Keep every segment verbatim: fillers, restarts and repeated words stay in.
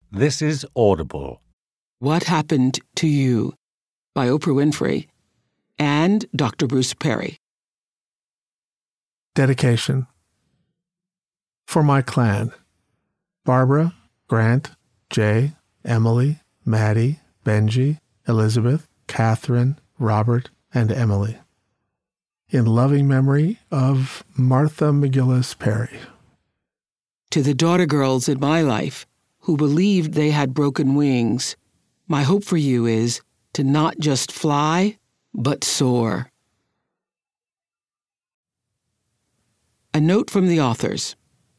This is Audible. What Happened to You by Oprah Winfrey and Doctor Bruce Perry. Dedication. For my clan: Barbara, Grant, Jay, Emily, Maddie, Benji, Elizabeth, Catherine, Robert, and Emily. In loving memory of Martha McGillis Perry. To the daughter girls in my life who believed they had broken wings, my hope for you is to not just fly, but soar. A note from the authors.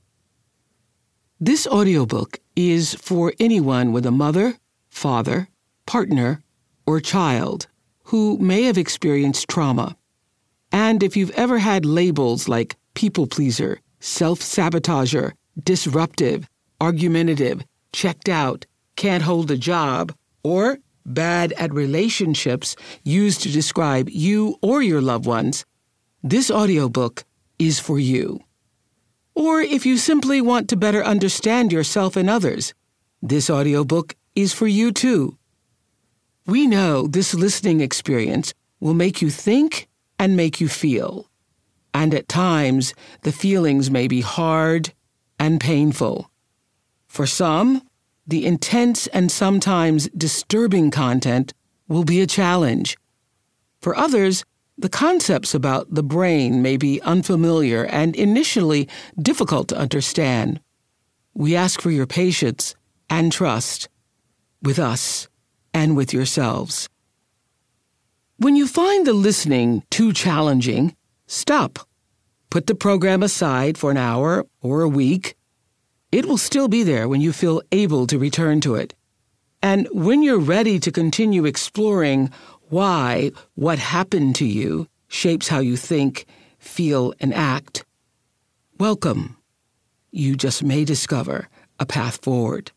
This audiobook is for anyone with a mother, father, partner, or child who may have experienced trauma. And if you've ever had labels like people pleaser, self-sabotager, disruptive, argumentative, checked out, can't hold a job, or bad at relationships used to describe you or your loved ones, this audiobook is for you. Or if you simply want to better understand yourself and others, this audiobook is for you too. We know this listening experience will make you think and make you feel. And at times, the feelings may be hard and painful. For some, the intense and sometimes disturbing content will be a challenge. For others, the concepts about the brain may be unfamiliar and initially difficult to understand. We ask for your patience and trust with us and with yourselves. When you find the listening too challenging, stop. Put the program aside for an hour or a week. It will still be there when you feel able to return to it. And when you're ready to continue exploring why what happened to you shapes how you think, feel, and act, welcome. You just may discover a path forward.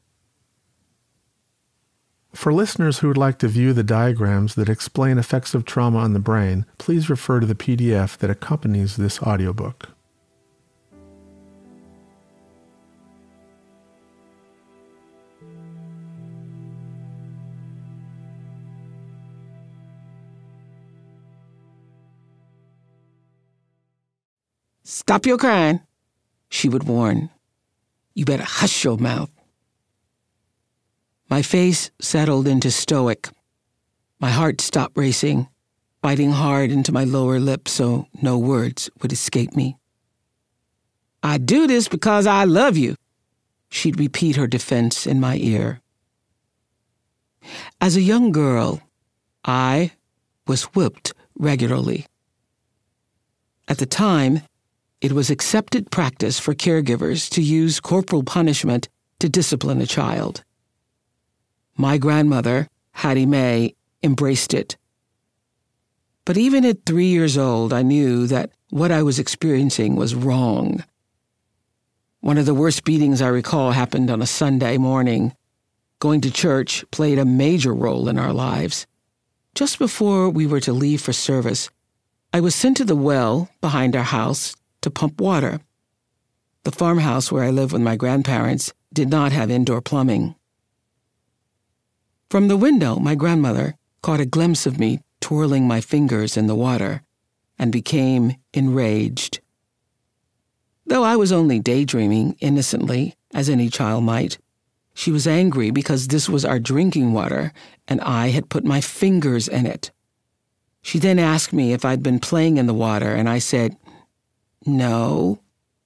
For listeners who would like to view the diagrams that explain effects of trauma on the brain, please refer to the P D F that accompanies this audiobook. Stop your crying, she would warn. You better hush your mouth. My face settled into stoic. My heart stopped racing, biting hard into my lower lip so no words would escape me. I do this because I love you, she'd repeat her defense in my ear. As a young girl, I was whipped regularly. At the time, it was accepted practice for caregivers to use corporal punishment to discipline a child. My grandmother, Hattie Mae, embraced it. But even at three years old, I knew that what I was experiencing was wrong. One of the worst beatings I recall happened on a Sunday morning. Going to church played a major role in our lives. Just before we were to leave for service, I was sent to the well behind our house to pump water. The farmhouse where I lived with my grandparents did not have indoor plumbing. From the window, my grandmother caught a glimpse of me twirling my fingers in the water and became enraged. Though I was only daydreaming innocently, as any child might, she was angry because this was our drinking water and I had put my fingers in it. She then asked me if I'd been playing in the water, and I said, "No."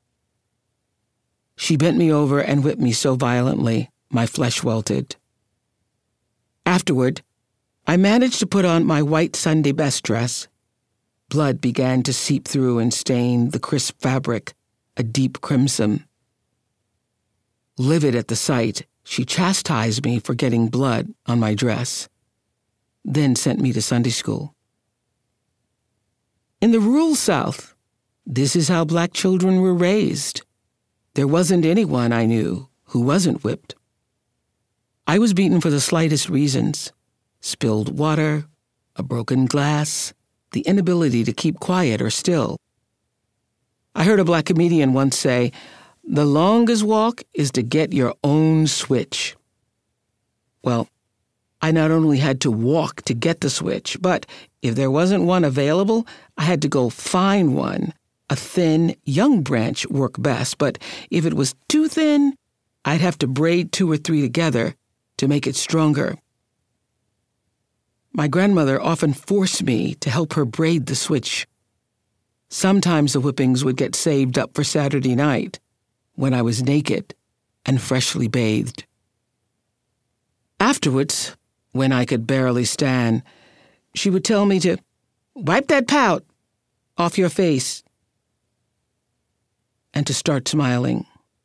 She bent me over and whipped me so violently, my flesh welted. Afterward, I managed to put on my white Sunday best dress. Blood began to seep through and stain the crisp fabric, a deep crimson. Livid at the sight, she chastised me for getting blood on my dress, then sent me to Sunday school. In the rural South, this is how black children were raised. There wasn't anyone I knew who wasn't whipped. I was beaten for the slightest reasons: spilled water, a broken glass, the inability to keep quiet or still. I heard a black comedian once say, The longest walk is to get your own switch. Well, I not only had to walk to get the switch, but if there wasn't one available, I had to go find one. A thin, young branch worked best, but if it was too thin, I'd have to braid two or three together to make it stronger. My grandmother often forced me to help her braid the switch. Sometimes the whippings would get saved up for Saturday night, when I was naked and freshly bathed. Afterwards, when I could barely stand, she would tell me to wipe that pout off your face and to start smiling.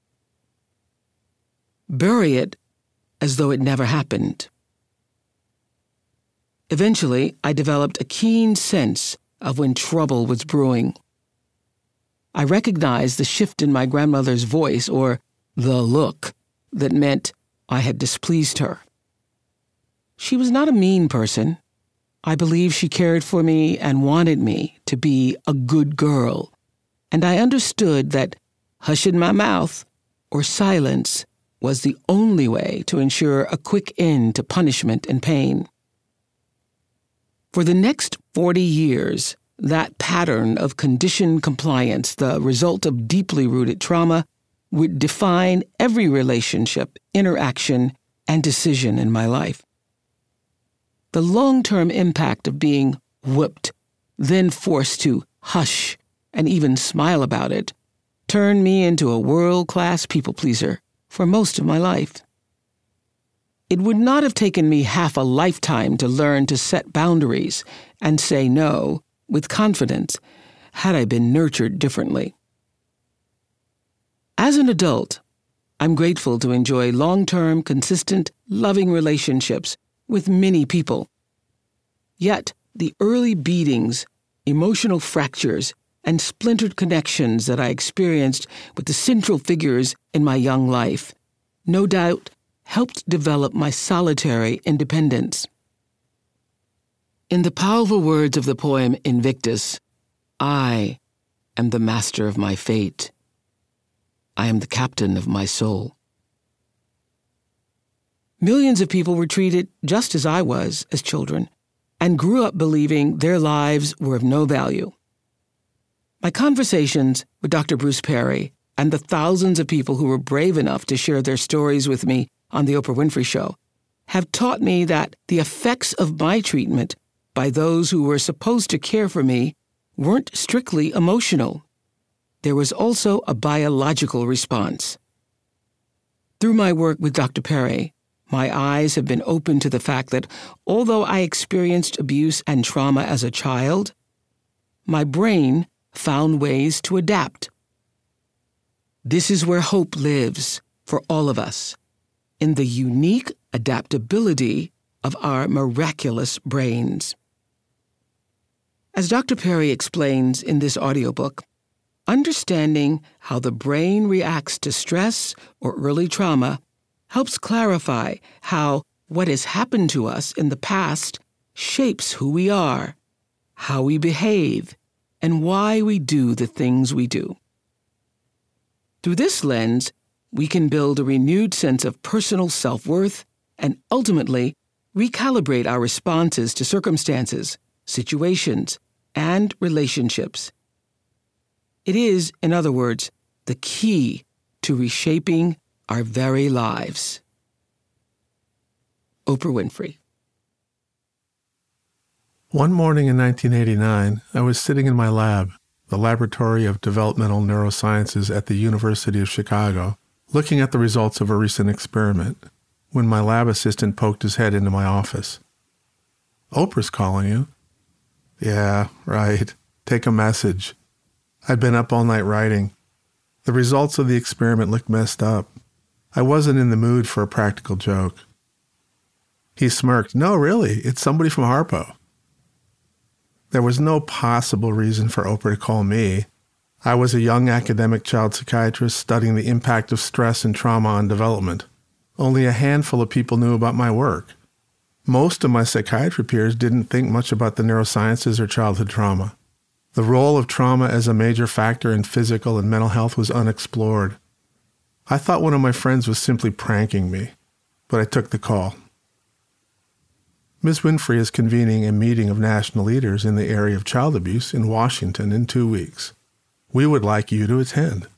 Bury it as though it never happened. Eventually, I developed a keen sense of when trouble was brewing. I recognized the shift in my grandmother's voice, or the look, that meant I had displeased her. She was not a mean person. I believe she cared for me and wanted me to be a good girl, and I understood that hushing my mouth or silence was the only way to ensure a quick end to punishment and pain. For the next forty years, that pattern of conditioned compliance, the result of deeply rooted trauma, would define every relationship, interaction, and decision in my life. The long-term impact of being whipped, then forced to hush and even smile about it, turned me into a world-class people-pleaser for most of my life. It would not have taken me half a lifetime to learn to set boundaries and say no with confidence had I been nurtured differently. As an adult, I'm grateful to enjoy long-term, consistent, loving relationships with many people. Yet, the early beatings, emotional fractures, and splintered connections that I experienced with the central figures in my young life, no doubt helped develop my solitary independence. In the powerful words of the poem Invictus, I am the master of my fate. I am the captain of my soul. Millions of people were treated just as I was as children and grew up believing their lives were of no value. My conversations with Doctor Bruce Perry and the thousands of people who were brave enough to share their stories with me on The Oprah Winfrey Show have taught me that the effects of my treatment by those who were supposed to care for me weren't strictly emotional. There was also a biological response. Through my work with Doctor Perry, my eyes have been opened to the fact that although I experienced abuse and trauma as a child, my brain found ways to adapt. This is where hope lives for all of us, in the unique adaptability of our miraculous brains. As Doctor Perry explains in this audiobook, understanding how the brain reacts to stress or early trauma helps clarify how what has happened to us in the past shapes who we are, how we behave, and why we do the things we do. Through this lens, we can build a renewed sense of personal self-worth and ultimately recalibrate our responses to circumstances, situations, and relationships. It is, in other words, the key to reshaping our very lives. Oprah Winfrey. One morning in nineteen eighty-nine, I was sitting in my lab, the Laboratory of Developmental Neurosciences at the University of Chicago, looking at the results of a recent experiment, when my lab assistant poked his head into my office. "Oprah's calling you." "Yeah, right. Take a message." I'd been up all night writing. The results of the experiment looked messed up. I wasn't in the mood for a practical joke. He smirked. "No, really, it's somebody from Harpo." There was no possible reason for Oprah to call me. I was a young academic child psychiatrist studying the impact of stress and trauma on development. Only a handful of people knew about my work. Most of my psychiatry peers didn't think much about the neurosciences or childhood trauma. The role of trauma as a major factor in physical and mental health was unexplored. I thought one of my friends was simply pranking me, but I took the call. Miz Winfrey is convening a meeting of national leaders in the area of child abuse in Washington in two weeks. We would like you to attend.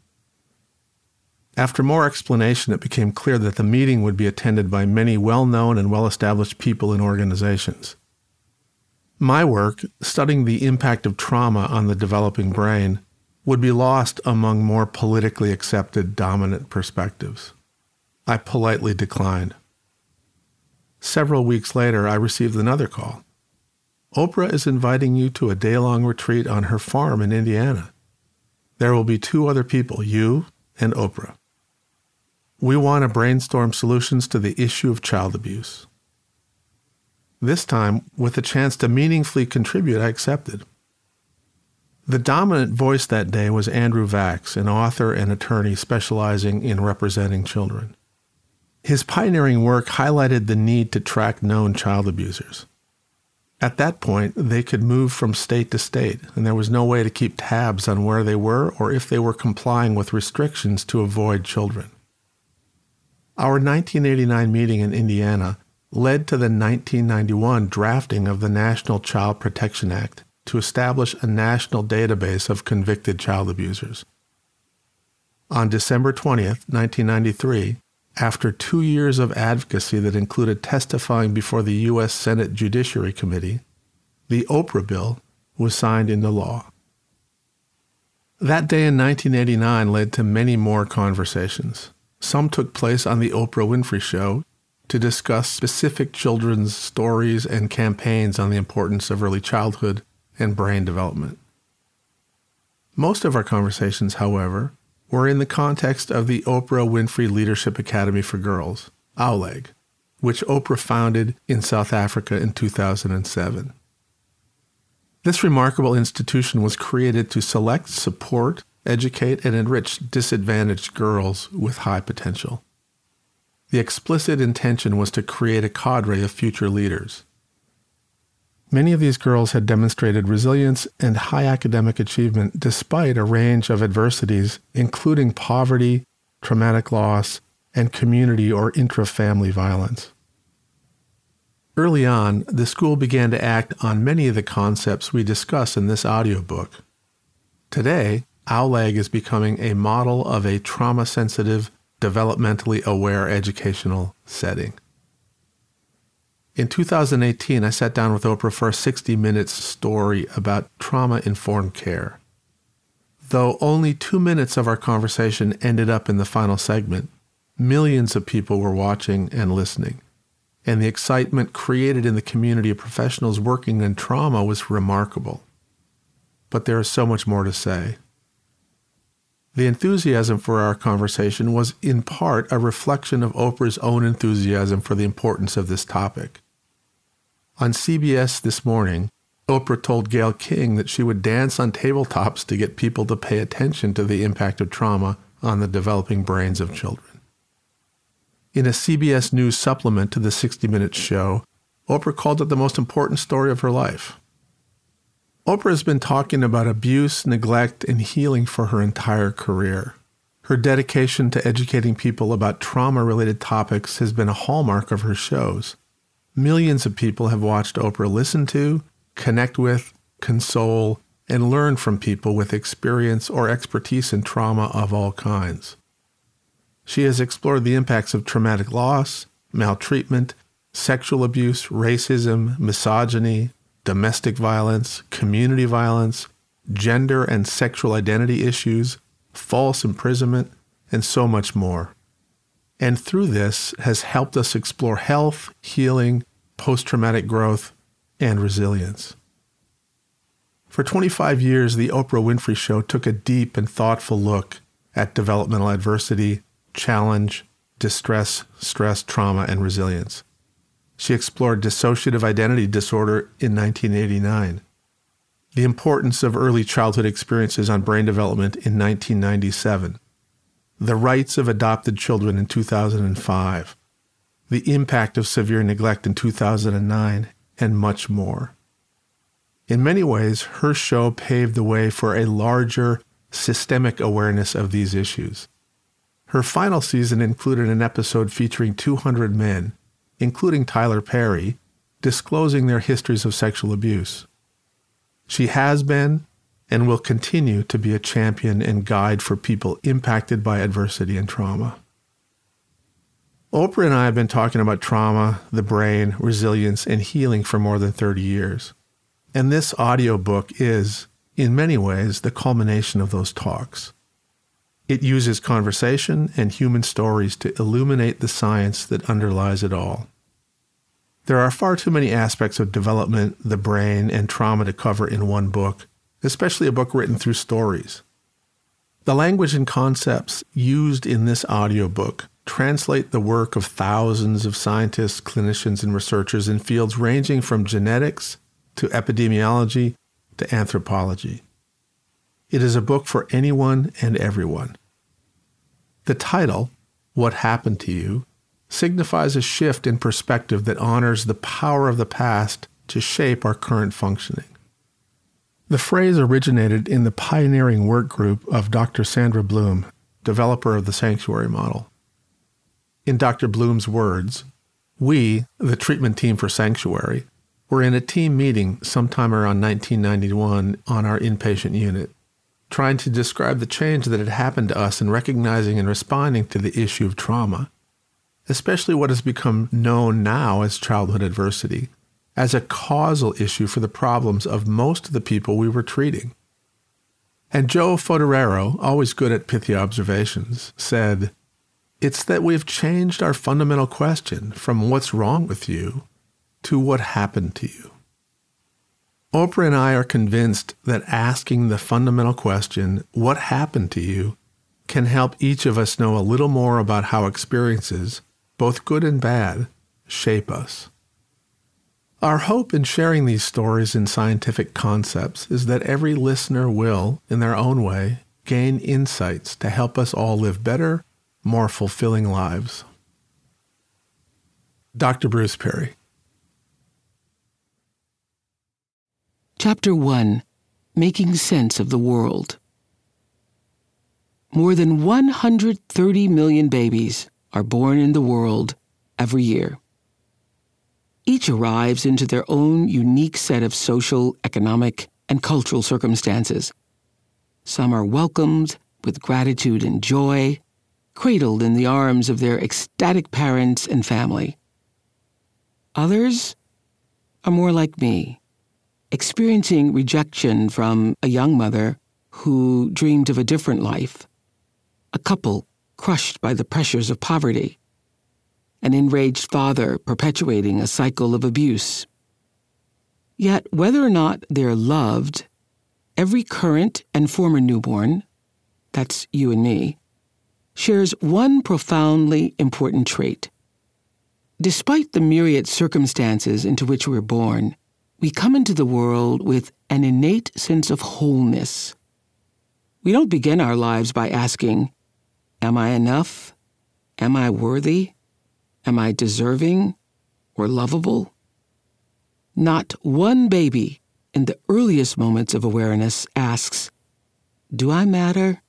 After more explanation, it became clear that the meeting would be attended by many well-known and well-established people and organizations. My work, studying the impact of trauma on the developing brain, would be lost among more politically accepted dominant perspectives. I politely declined. Several weeks later, I received another call. Oprah is inviting you to a day-long retreat on her farm in Indiana. There will be two other people, you and Oprah. We want to brainstorm solutions to the issue of child abuse. This time, with a chance to meaningfully contribute, I accepted. The dominant voice that day was Andrew Vax, an author and attorney specializing in representing children. His pioneering work highlighted the need to track known child abusers. At that point, they could move from state to state, and there was no way to keep tabs on where they were or if they were complying with restrictions to avoid children. Our nineteen eighty-nine meeting in Indiana led to the nineteen ninety-one drafting of the National Child Protection Act to establish a national database of convicted child abusers. On December twentieth, nineteen ninety-three, after two years of advocacy that included testifying before the U S Senate Judiciary Committee, the Oprah Bill was signed into law. That day in nineteen eighty-nine led to many more conversations. Some took place on the Oprah Winfrey Show to discuss specific children's stories and campaigns on the importance of early childhood and brain development. Most of our conversations, however, were in the context of the Oprah Winfrey Leadership Academy for Girls, O W L A G, which Oprah founded in South Africa in two thousand seven. This remarkable institution was created to select, support, educate, and enrich disadvantaged girls with high potential. The explicit intention was to create a cadre of future leaders. Many of these girls had demonstrated resilience and high academic achievement despite a range of adversities, including poverty, traumatic loss, and community or intra-family violence. Early on, the school began to act on many of the concepts we discuss in this audiobook. Today, O W L A G is becoming a model of a trauma-sensitive, developmentally aware educational setting. In two thousand eighteen, I sat down with Oprah for a sixty minutes story about trauma-informed care. Though only two minutes of our conversation ended up in the final segment, millions of people were watching and listening, and the excitement created in the community of professionals working in trauma was remarkable. But there is so much more to say. The enthusiasm for our conversation was in part a reflection of Oprah's own enthusiasm for the importance of this topic. On C B S This Morning, Oprah told Gayle King that she would dance on tabletops to get people to pay attention to the impact of trauma on the developing brains of children. In a C B S News supplement to the sixty minutes show, Oprah called it the most important story of her life. Oprah has been talking about abuse, neglect, and healing for her entire career. Her dedication to educating people about trauma-related topics has been a hallmark of her shows. Millions of people have watched Oprah listen to, connect with, console, and learn from people with experience or expertise in trauma of all kinds. She has explored the impacts of traumatic loss, maltreatment, sexual abuse, racism, misogyny, domestic violence, community violence, gender and sexual identity issues, false imprisonment, and so much more. And through this has helped us explore health, healing, post-traumatic growth, and resilience. For twenty-five years, the Oprah Winfrey Show took a deep and thoughtful look at developmental adversity, challenge, distress, stress, trauma, and resilience. She explored dissociative identity disorder in nineteen eighty-nine, the importance of early childhood experiences on brain development in nineteen ninety-seven, the rights of adopted children in two thousand five, the impact of severe neglect in two thousand nine, and much more. In many ways, her show paved the way for a larger, systemic awareness of these issues. Her final season included an episode featuring two hundred men, including Tyler Perry, disclosing their histories of sexual abuse. She has been and will continue to be a champion and guide for people impacted by adversity and trauma. Oprah and I have been talking about trauma, the brain, resilience, and healing for more than thirty years. And this audiobook is, in many ways, the culmination of those talks. It uses conversation and human stories to illuminate the science that underlies it all. There are far too many aspects of development, the brain, and trauma to cover in one book, especially a book written through stories. The language and concepts used in this audiobook translate the work of thousands of scientists, clinicians, and researchers in fields ranging from genetics to epidemiology to anthropology. It is a book for anyone and everyone. The title, What Happened to You, signifies a shift in perspective that honors the power of the past to shape our current functioning. The phrase originated in the pioneering work group of Doctor Sandra Bloom, developer of the Sanctuary model. In Doctor Bloom's words, we, the treatment team for Sanctuary, were in a team meeting sometime around nineteen ninety-one on our inpatient unit, trying to describe the change that had happened to us in recognizing and responding to the issue of trauma, especially what has become known now as childhood adversity, as a causal issue for the problems of most of the people we were treating. And Joe Foderero, always good at pithy observations, said, "It's that we've changed our fundamental question from what's wrong with you to what happened to you." Oprah and I are convinced that asking the fundamental question, what happened to you, can help each of us know a little more about how experiences, both good and bad, shape us. Our hope in sharing these stories and scientific concepts is that every listener will, in their own way, gain insights to help us all live better, more fulfilling lives. Doctor Bruce Perry. Chapter one. Making Sense of the World. More than one hundred thirty million babies are born in the world every year. Each arrives into their own unique set of social, economic, and cultural circumstances. Some are welcomed with gratitude and joy, cradled in the arms of their ecstatic parents and family. Others are more like me, experiencing rejection from a young mother who dreamed of a different life, a couple crushed by the pressures of poverty, an enraged father perpetuating a cycle of abuse. Yet, whether or not they're loved, every current and former newborn, that's you and me, shares one profoundly important trait. Despite the myriad circumstances into which we're born, we come into the world with an innate sense of wholeness. We don't begin our lives by asking, am I enough? Am I worthy? Am I deserving or lovable? Not one baby in the earliest moments of awareness asks, do I matter?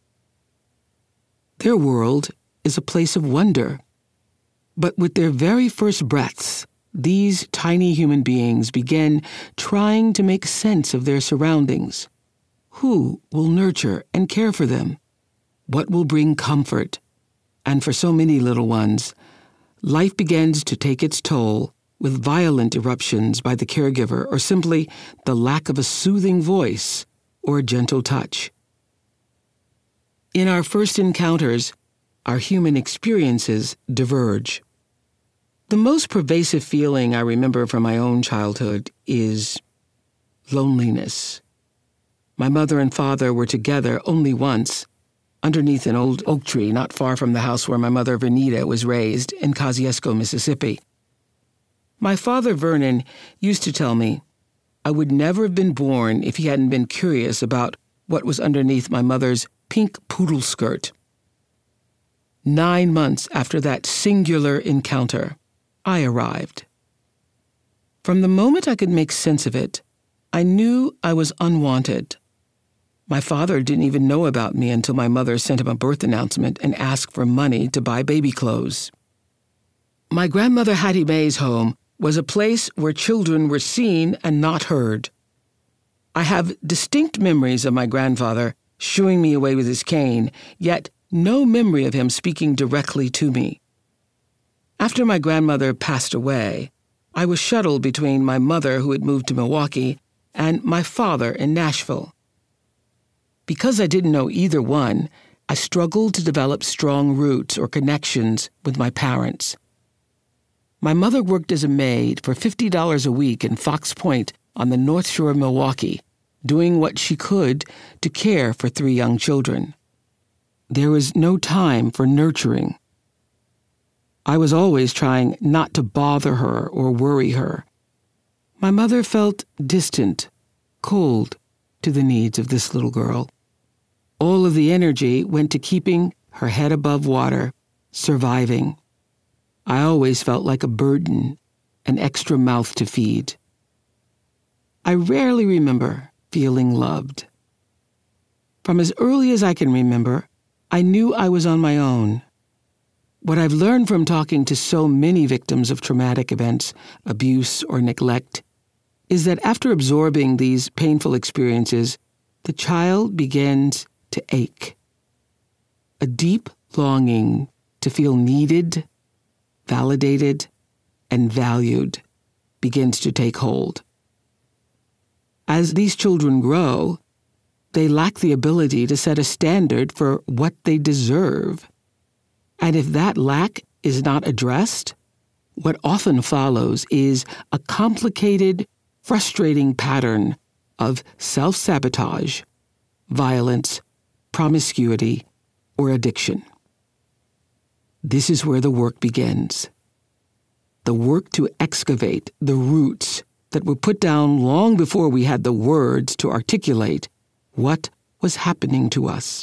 Their world is a place of wonder. But with their very first breaths, these tiny human beings begin trying to make sense of their surroundings. Who will nurture and care for them? What will bring comfort? And for so many little ones, life begins to take its toll with violent eruptions by the caregiver or simply the lack of a soothing voice or a gentle touch. In our first encounters, our human experiences diverge. The most pervasive feeling I remember from my own childhood is loneliness. My mother and father were together only once, underneath an old oak tree not far from the house where my mother Vernita was raised in Kosciuszko, Mississippi. My father Vernon used to tell me I would never have been born if he hadn't been curious about what was underneath my mother's pink poodle skirt. Nine months after that singular encounter, I arrived. From the moment I could make sense of it, I knew I was unwanted. My father didn't even know about me until my mother sent him a birth announcement and asked for money to buy baby clothes. My grandmother Hattie Mae's home was a place where children were seen and not heard. I have distinct memories of my grandfather shooing me away with his cane, yet no memory of him speaking directly to me. After my grandmother passed away, I was shuttled between my mother, who had moved to Milwaukee, and my father in Nashville. Because I didn't know either one, I struggled to develop strong roots or connections with my parents. My mother worked as a maid for fifty dollars a week in Fox Point on the North Shore of Milwaukee, doing what she could to care for three young children. There was no time for nurturing. I was always trying not to bother her or worry her. My mother felt distant, cold to the needs of this little girl. All of the energy went to keeping her head above water, surviving. I always felt like a burden, an extra mouth to feed. I rarely remember feeling loved. From as early as I can remember, I knew I was on my own. What I've learned from talking to so many victims of traumatic events, abuse, or neglect, is that after absorbing these painful experiences, the child begins to ache. A deep longing to feel needed, validated, and valued begins to take hold. As these children grow, they lack the ability to set a standard for what they deserve. And if that lack is not addressed, what often follows is a complicated, frustrating pattern of self-sabotage, violence, promiscuity, or addiction. This is where the work begins. The work to excavate the roots that were put down long before we had the words to articulate what was happening to us.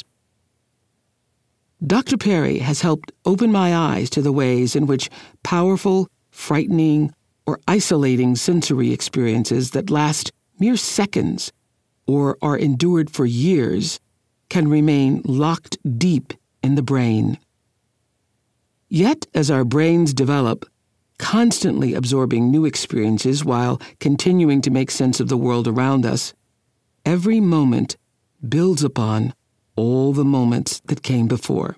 Doctor Perry has helped open my eyes to the ways in which powerful, frightening, or isolating sensory experiences that last mere seconds or are endured for years can remain locked deep in the brain. Yet, as our brains develop, constantly absorbing new experiences while continuing to make sense of the world around us, every moment builds upon all the moments that came before.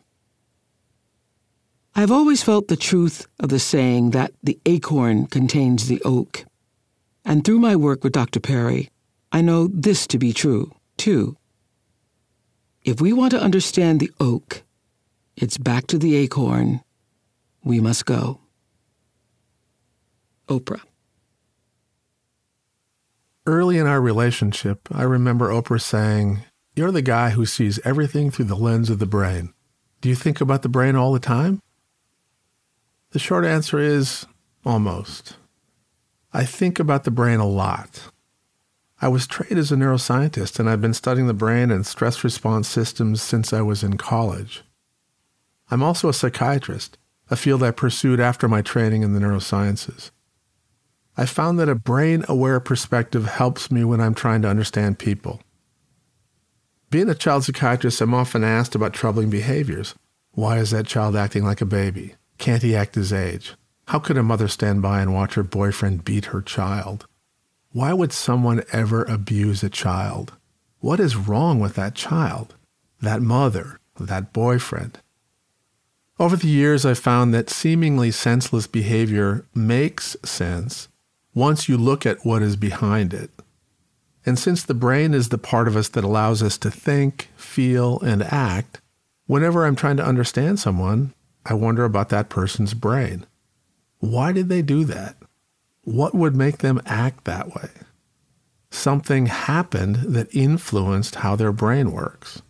I've always felt the truth of the saying that the acorn contains the oak. And through my work with Doctor Perry, I know this to be true, too. If we want to understand the oak, it's back to the acorn we must go. Oprah. Early in our relationship, I remember Oprah saying, "You're the guy who sees everything through the lens of the brain. Do you think about the brain all the time?" The short answer is, almost. I think about the brain a lot. I was trained as a neuroscientist, and I've been studying the brain and stress response systems since I was in college. I'm also a psychiatrist, a field I pursued after my training in the neurosciences. I found that a brain-aware perspective helps me when I'm trying to understand people. Being a child psychiatrist, I'm often asked about troubling behaviors. Why is that child acting like a baby? Can't he act his age? How could a mother stand by and watch her boyfriend beat her child? Why would someone ever abuse a child? What is wrong with that child, that mother, that boyfriend? Over the years, I've found that seemingly senseless behavior makes sense once you look at what is behind it. And since the brain is the part of us that allows us to think, feel, and act, whenever I'm trying to understand someone, I wonder about that person's brain. Why did they do that? What would make them act that way? Something happened that influenced how their brain works.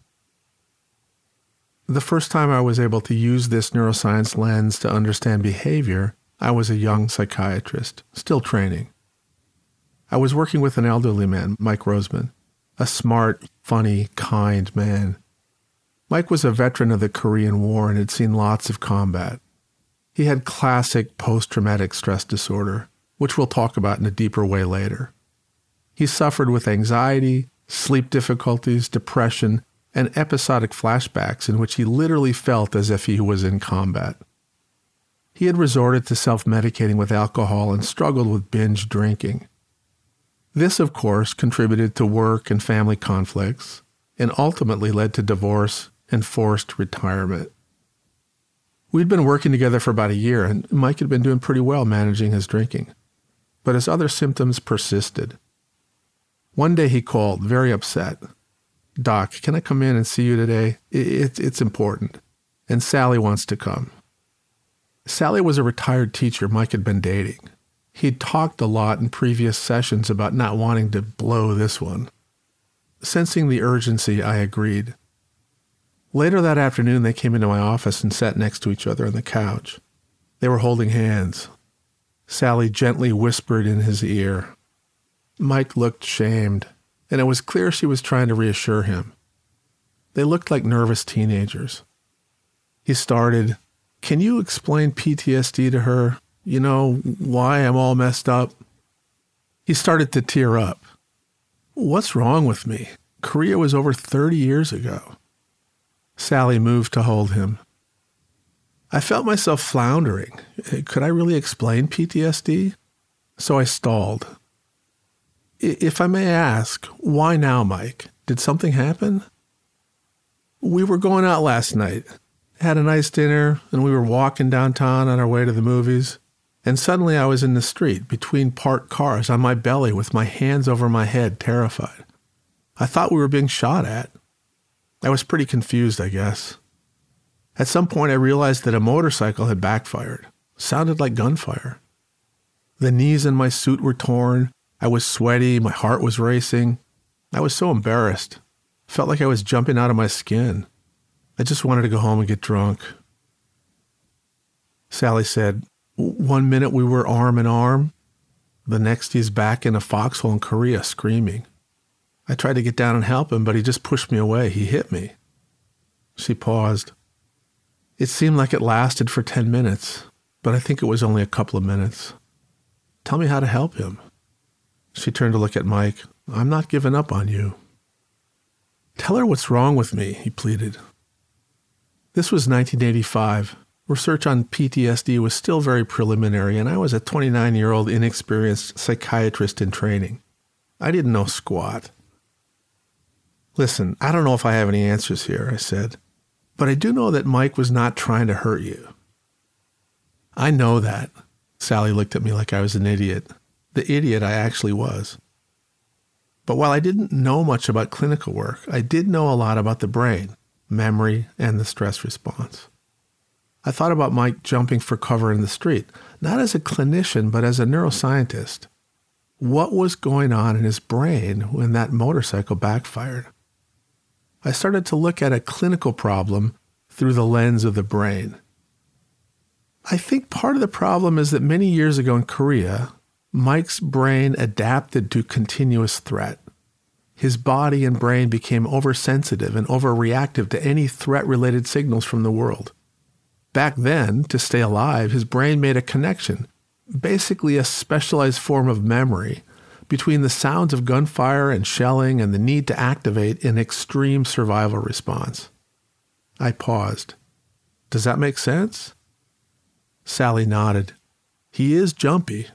The first time I was able to use this neuroscience lens to understand behavior, I was a young psychiatrist, still training. I was working with an elderly man, Mike Roseman, a smart, funny, kind man. Mike was a veteran of the Korean War and had seen lots of combat. He had classic post-traumatic stress disorder, which we'll talk about in a deeper way later. He suffered with anxiety, sleep difficulties, depression, and episodic flashbacks in which he literally felt as if he was in combat. He had resorted to self-medicating with alcohol and struggled with binge drinking. This, of course, contributed to work and family conflicts, and ultimately led to divorce and forced retirement. We'd been working together for about a year, and Mike had been doing pretty well managing his drinking. But his other symptoms persisted. One day he called, very upset. "Doc, can I come in and see you today? It, it's important. And Sally wants to come." Sally was a retired teacher Mike had been dating. He'd talked a lot in previous sessions about not wanting to blow this one. Sensing the urgency, I agreed. Later that afternoon, they came into my office and sat next to each other on the couch. They were holding hands. Sally gently whispered in his ear. Mike looked shamed, and it was clear she was trying to reassure him. They looked like nervous teenagers. He started, "Can you explain P T S D to her? You know, why I'm all messed up?" He started to tear up. "What's wrong with me? Korea was over thirty years ago." Sally moved to hold him. I felt myself floundering. Could I really explain P T S D? So I stalled. "If I may ask, why now, Mike? Did something happen?" "We were going out last night, had a nice dinner, and we were walking downtown on our way to the movies. And suddenly I was in the street, between parked cars, on my belly with my hands over my head, terrified. I thought we were being shot at. I was pretty confused, I guess. At some point I realized that a motorcycle had backfired. Sounded like gunfire. The knees in my suit were torn. I was sweaty. My heart was racing. I was so embarrassed. Felt like I was jumping out of my skin. I just wanted to go home and get drunk." Sally said, "One minute we were arm in arm. The next he's back in a foxhole in Korea screaming. I tried to get down and help him, but he just pushed me away. He hit me." She paused. "It seemed like it lasted for ten minutes, but I think it was only a couple of minutes. Tell me how to help him." She turned to look at Mike. "I'm not giving up on you." "Tell her what's wrong with me," he pleaded. This was nineteen eighty-five. Research on P T S D was still very preliminary, and I was a twenty-nine-year-old inexperienced psychiatrist in training. I didn't know squat. "Listen, I don't know if I have any answers here," I said, "but I do know that Mike was not trying to hurt you." "I know that." Sally looked at me like I was an idiot. The idiot I actually was. But while I didn't know much about clinical work, I did know a lot about the brain, memory, and the stress response. I thought about Mike jumping for cover in the street, not as a clinician, but as a neuroscientist. What was going on in his brain when that motorcycle backfired? I started to look at a clinical problem through the lens of the brain. I think part of the problem is that many years ago in Korea, Mike's brain adapted to continuous threat. His body and brain became oversensitive and overreactive to any threat-related signals from the world. Back then, to stay alive, his brain made a connection, basically a specialized form of memory, between the sounds of gunfire and shelling and the need to activate an extreme survival response. I paused. "Does that make sense?" Sally nodded. "He is jumpy."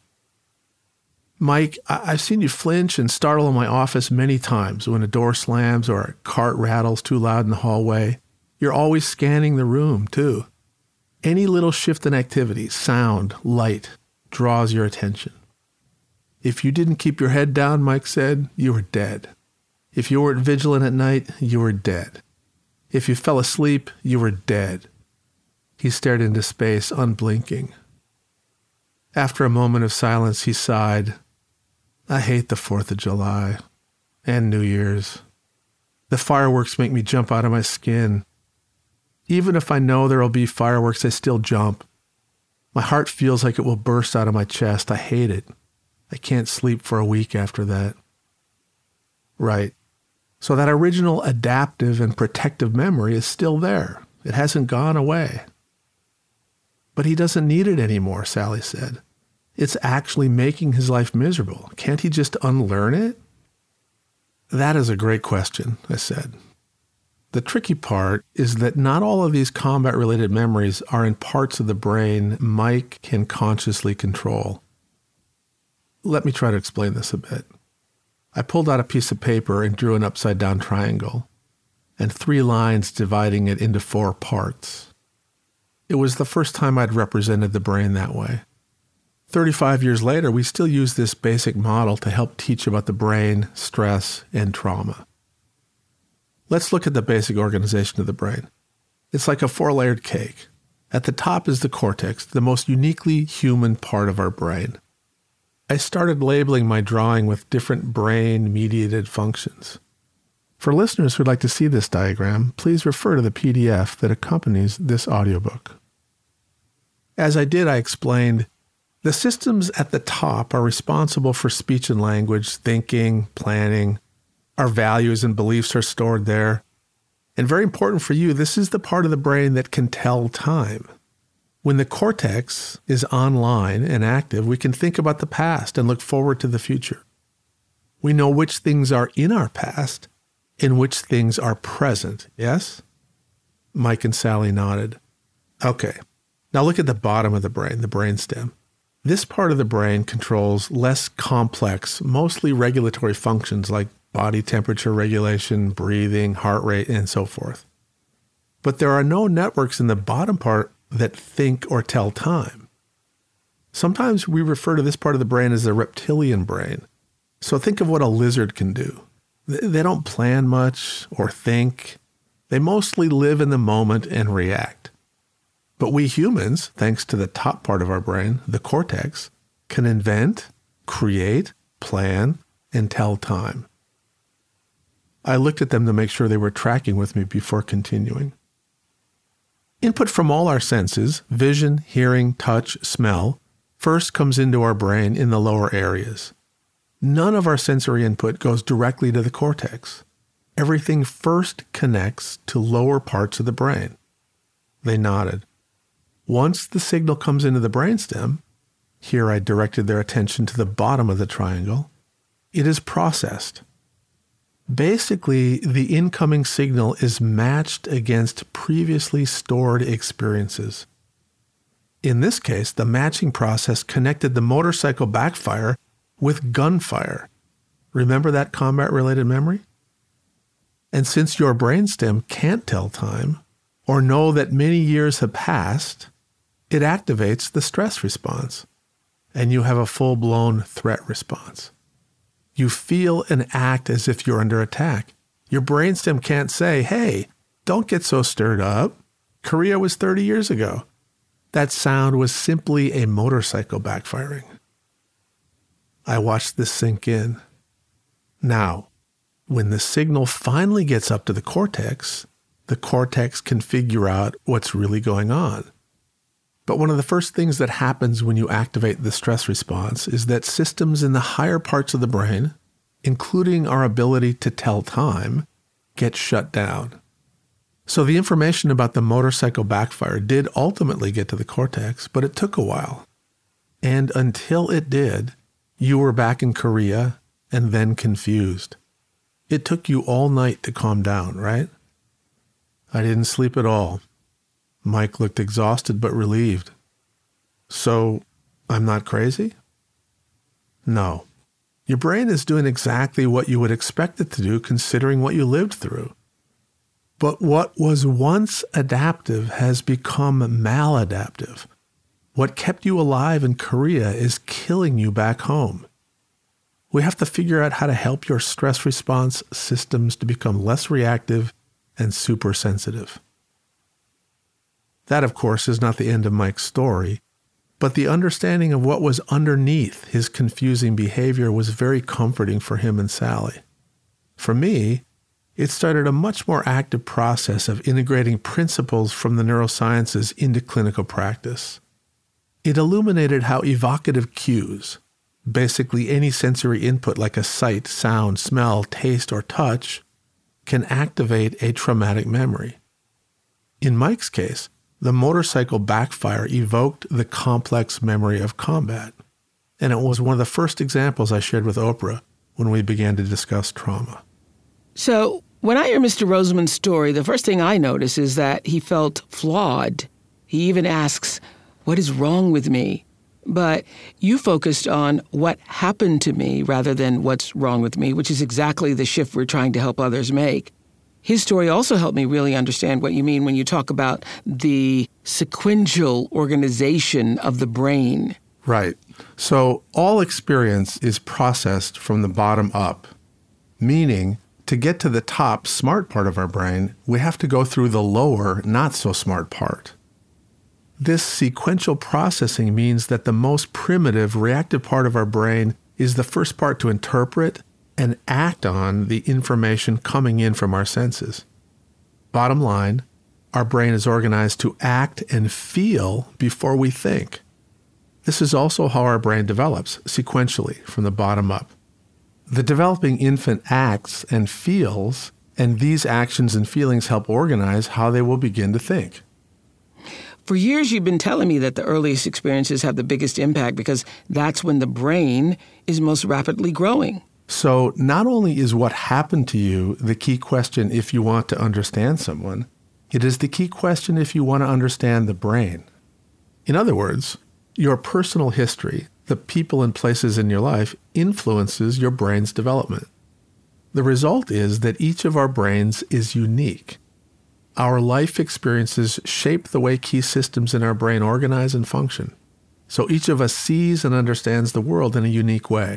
"Mike, I- I've seen you flinch and startle in my office many times when a door slams or a cart rattles too loud in the hallway. You're always scanning the room, too. Any little shift in activity, sound, light, draws your attention. If you didn't keep your head down," Mike said, "you were dead. If you weren't vigilant at night, you were dead. If you fell asleep, you were dead." He stared into space, unblinking. After a moment of silence, he sighed. "I hate the fourth of July and New Year's. The fireworks make me jump out of my skin. Even if I know there'll be fireworks, I still jump. My heart feels like it will burst out of my chest. I hate it. I can't sleep for a week after that." Right. So that original adaptive and protective memory is still there. It hasn't gone away. "But he doesn't need it anymore," Sally said. "It's actually making his life miserable. Can't he just unlearn it?" That is a great question, I said. The tricky part is that not all of these combat-related memories are in parts of the brain Mike can consciously control. Let me try to explain this a bit. I pulled out a piece of paper and drew an upside-down triangle, and three lines dividing it into four parts. It was the first time I'd represented the brain that way. thirty-five years later, we still use this basic model to help teach about the brain, stress, and trauma. Let's look at the basic organization of the brain. It's like a four-layered cake. At the top is the cortex, the most uniquely human part of our brain. I started labeling my drawing with different brain-mediated functions. For listeners who'd like to see this diagram, please refer to the P D F that accompanies this audiobook. As I did, I explained, the systems at the top are responsible for speech and language, thinking, planning. Our values and beliefs are stored there. And very important for you, this is the part of the brain that can tell time. When the cortex is online and active, we can think about the past and look forward to the future. We know which things are in our past and which things are present, yes? Mike and Sally nodded. Okay, now look at the bottom of the brain, the brainstem. This part of the brain controls less complex, mostly regulatory functions like body temperature regulation, breathing, heart rate, and so forth. But there are no networks in the bottom part that think or tell time. Sometimes we refer to this part of the brain as the reptilian brain. So think of what a lizard can do. They don't plan much or think. They mostly live in the moment and react. But we humans, thanks to the top part of our brain, the cortex, can invent, create, plan, and tell time. I looked at them to make sure they were tracking with me before continuing. Input from all our senses, vision, hearing, touch, smell, first comes into our brain in the lower areas. None of our sensory input goes directly to the cortex. Everything first connects to lower parts of the brain. They nodded. Once the signal comes into the brainstem, here I directed their attention to the bottom of the triangle, it is processed. Basically, the incoming signal is matched against previously stored experiences. In this case, the matching process connected the motorcycle backfire with gunfire. Remember that combat-related memory? And since your brainstem can't tell time or know that many years have passed, it activates the stress response, and you have a full-blown threat response. You feel and act as if you're under attack. Your brainstem can't say, hey, don't get so stirred up. Korea was thirty years ago. That sound was simply a motorcycle backfiring. I watched this sink in. Now, when the signal finally gets up to the cortex, the cortex can figure out what's really going on. But one of the first things that happens when you activate the stress response is that systems in the higher parts of the brain, including our ability to tell time, get shut down. So the information about the motorcycle backfire did ultimately get to the cortex, but it took a while. And until it did, you were back in Korea and then confused. It took you all night to calm down, right? I didn't sleep at all. Mike looked exhausted but relieved. So, I'm not crazy? No. Your brain is doing exactly what you would expect it to do considering what you lived through. But what was once adaptive has become maladaptive. What kept you alive in Korea is killing you back home. We have to figure out how to help your stress response systems to become less reactive and super sensitive. That, of course, is not the end of Mike's story, but the understanding of what was underneath his confusing behavior was very comforting for him and Sally. For me, it started a much more active process of integrating principles from the neurosciences into clinical practice. It illuminated how evocative cues, basically any sensory input like a sight, sound, smell, taste, or touch, can activate a traumatic memory. In Mike's case, the motorcycle backfire evoked the complex memory of combat, and it was one of the first examples I shared with Oprah when we began to discuss trauma. So when I hear Mister Roseman's story, the first thing I notice is that he felt flawed. He even asks, "What is wrong with me?" But you focused on what happened to me rather than what's wrong with me, which is exactly the shift we're trying to help others make. His story also helped me really understand what you mean when you talk about the sequential organization of the brain. Right. So all experience is processed from the bottom up, meaning to get to the top smart part of our brain, we have to go through the lower not so smart part. This sequential processing means that the most primitive reactive part of our brain is the first part to interpret and act on the information coming in from our senses. Bottom line, our brain is organized to act and feel before we think. This is also how our brain develops, sequentially, from the bottom up. The developing infant acts and feels, and these actions and feelings help organize how they will begin to think. For years, you've been telling me that the earliest experiences have the biggest impact because that's when the brain is most rapidly growing. So not only is what happened to you the key question if you want to understand someone, it is the key question if you want to understand the brain. In other words, your personal history, the people and places in your life, influences your brain's development. The result is that each of our brains is unique. Our life experiences shape the way key systems in our brain organize and function. So each of us sees and understands the world in a unique way.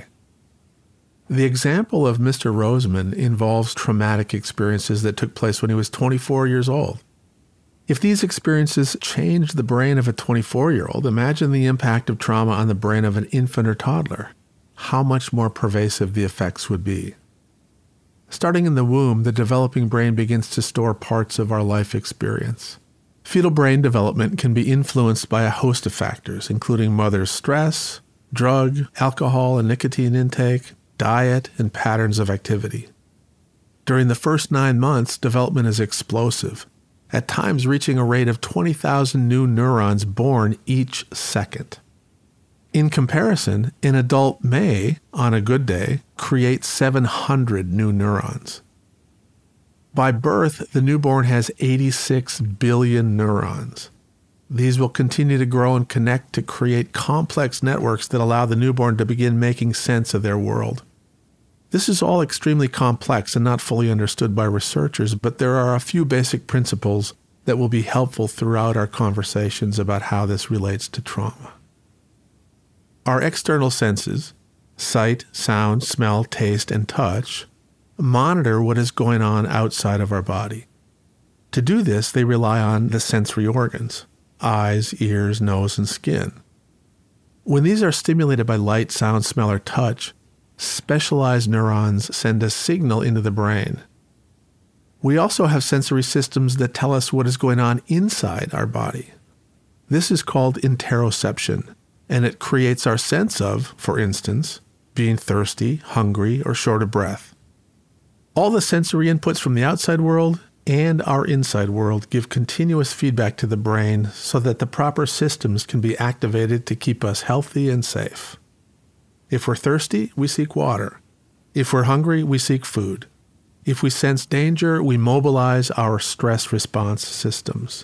The example of Mister Roseman involves traumatic experiences that took place when he was twenty-four years old. If these experiences changed the brain of a twenty-four-year-old, imagine the impact of trauma on the brain of an infant or toddler. How much more pervasive the effects would be. Starting in the womb, the developing brain begins to store parts of our life experience. Fetal brain development can be influenced by a host of factors, including mother's stress, drug, alcohol and nicotine intake, diet, and patterns of activity. During the first nine months, development is explosive, at times reaching a rate of twenty thousand new neurons born each second. In comparison, an adult may, on a good day, create seven hundred new neurons. By birth, the newborn has eighty-six billion neurons. These will continue to grow and connect to create complex networks that allow the newborn to begin making sense of their world. This is all extremely complex and not fully understood by researchers, but there are a few basic principles that will be helpful throughout our conversations about how this relates to trauma. Our external senses, sight, sound, smell, taste, and touch, monitor what is going on outside of our body. To do this, they rely on the sensory organs, eyes, ears, nose, and skin. When these are stimulated by light, sound, smell, or touch, specialized neurons send a signal into the brain. We also have sensory systems that tell us what is going on inside our body. This is called interoception, and it creates our sense of, for instance, being thirsty, hungry, or short of breath. All the sensory inputs from the outside world and our inside world give continuous feedback to the brain so that the proper systems can be activated to keep us healthy and safe. If we're thirsty, we seek water. If we're hungry, we seek food. If we sense danger, we mobilize our stress response systems.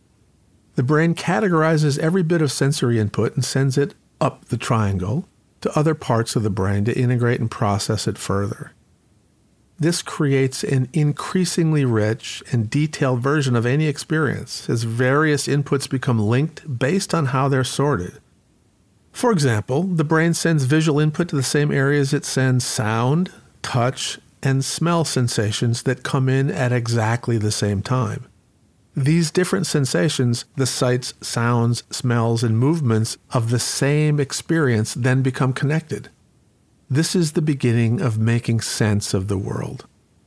The brain categorizes every bit of sensory input and sends it up the triangle to other parts of the brain to integrate and process it further. This creates an increasingly rich and detailed version of any experience as various inputs become linked based on how they're sorted. For example, the brain sends visual input to the same areas it sends sound, touch, and smell sensations that come in at exactly the same time. These different sensations, the sights, sounds, smells, and movements of the same experience then become connected. This is the beginning of making sense of the world.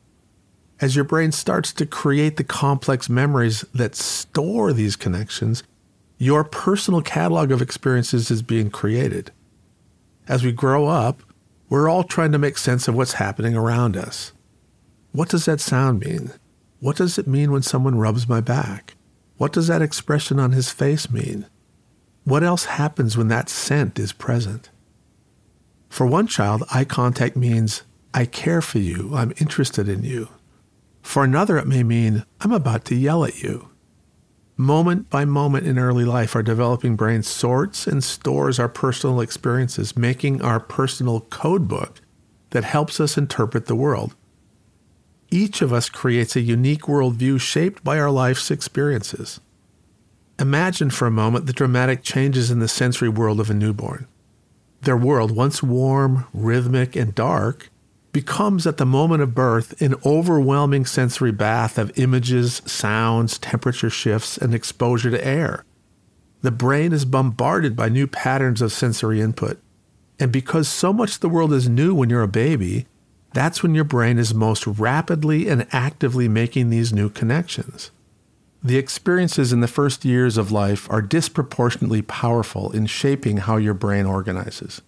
As your brain starts to create the complex memories that store these connections, your personal catalog of experiences is being created. As we grow up, we're all trying to make sense of what's happening around us. What does that sound mean? What does it mean when someone rubs my back? What does that expression on his face mean? What else happens when that scent is present? For one child, eye contact means I care for you, I'm interested in you. For another, it may mean, I'm about to yell at you. Moment by moment in early life, our developing brain sorts and stores our personal experiences, making our personal code book that helps us interpret the world. Each of us creates a unique worldview shaped by our life's experiences. Imagine for a moment the dramatic changes in the sensory world of a newborn. Their world, once warm, rhythmic, and dark, becomes at the moment of birth an overwhelming sensory bath of images, sounds, temperature shifts, and exposure to air. The brain is bombarded by new patterns of sensory input. And because so much of the world is new when you're a baby, that's when your brain is most rapidly and actively making these new connections. The experiences in the first years of life are disproportionately powerful in shaping how your brain organizes.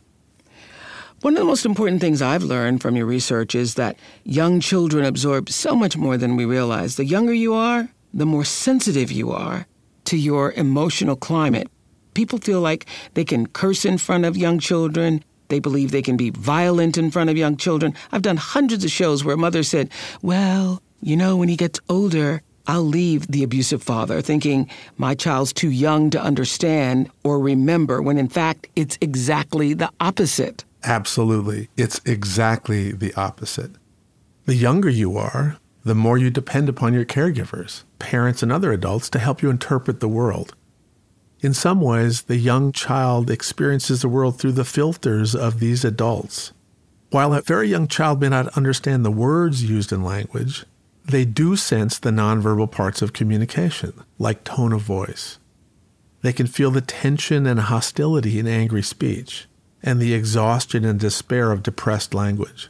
One of the most important things I've learned from your research is that young children absorb so much more than we realize. The younger you are, the more sensitive you are to your emotional climate. People feel like they can curse in front of young children. They believe they can be violent in front of young children. I've done hundreds of shows where mothers said, well, you know, when he gets older, I'll leave the abusive father, thinking my child's too young to understand or remember, when in fact, it's exactly the opposite. Absolutely. It's exactly the opposite. The younger you are, the more you depend upon your caregivers, parents and other adults, to help you interpret the world. In some ways, the young child experiences the world through the filters of these adults. While a very young child may not understand the words used in language, they do sense the nonverbal parts of communication, like tone of voice. They can feel the tension and hostility in angry speech, and the exhaustion and despair of depressed language.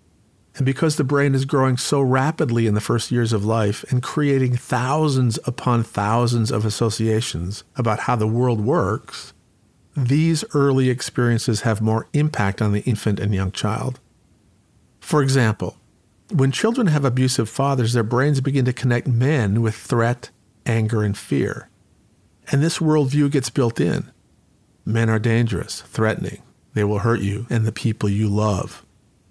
And because the brain is growing so rapidly in the first years of life and creating thousands upon thousands of associations about how the world works, these early experiences have more impact on the infant and young child. For example, when children have abusive fathers, their brains begin to connect men with threat, anger, and fear. And this worldview gets built in. Men are dangerous, threatening. They will hurt you and the people you love.